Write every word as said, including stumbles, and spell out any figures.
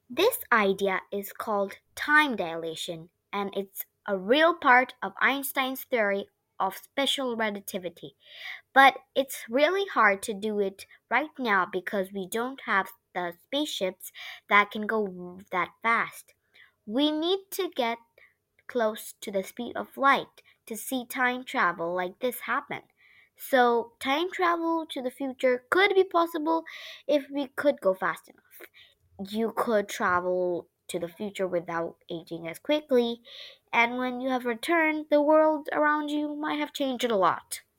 This idea is called time dilation, and it's a real part of Einstein's theory of special relativity. But it's really hard to do it right now because we don't have the spaceships that can go that fast. We need to get close to the speed of light to see time travel like this happen. So, time travel to the future could be possible if we could go fast enough. You could travel to the future without aging as quickly, and when you have returned, the world around you might have changed a lot.